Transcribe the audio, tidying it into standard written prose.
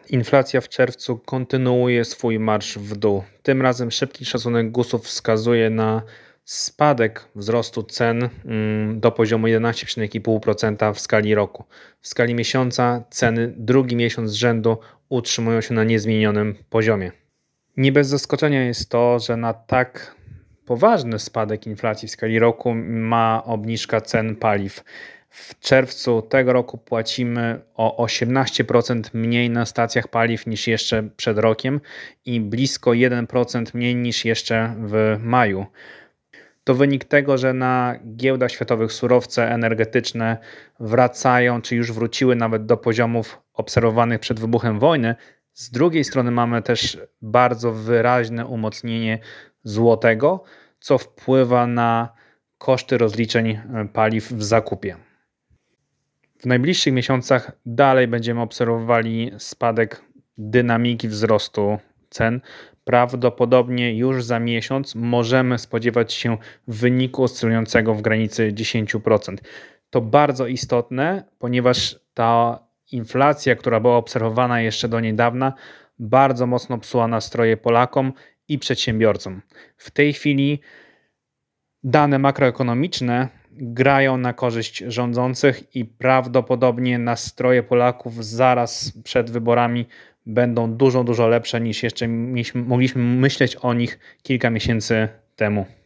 Inflacja w czerwcu kontynuuje swój marsz w dół. Tym razem szybki szacunek GUS-ów wskazuje na spadek wzrostu cen do poziomu 11,5% w skali roku. W skali miesiąca ceny drugi miesiąc z rzędu utrzymują się na niezmienionym poziomie. Nie bez zaskoczenia jest to, że na tak poważny spadek inflacji w skali roku ma obniżka cen paliw. W czerwcu tego roku płacimy o 18% mniej na stacjach paliw niż jeszcze przed rokiem i blisko 1% mniej niż jeszcze w maju. To wynik tego, że na giełdach światowych surowce energetyczne wracają, czy już wróciły nawet do poziomów obserwowanych przed wybuchem wojny. Z drugiej strony mamy też bardzo wyraźne umocnienie złotego, co wpływa na koszty rozliczeń paliw w zakupie. W najbliższych miesiącach dalej będziemy obserwowali spadek dynamiki wzrostu cen. Prawdopodobnie już za miesiąc możemy spodziewać się wyniku oscylującego w granicy 10%. To bardzo istotne, ponieważ ta inflacja, która była obserwowana jeszcze do niedawna, bardzo mocno psuła nastroje Polakom i przedsiębiorcom. W tej chwili dane makroekonomiczne grają na korzyść rządzących i prawdopodobnie nastroje Polaków zaraz przed wyborami będą dużo lepsze niż jeszcze mogliśmy myśleć o nich kilka miesięcy temu.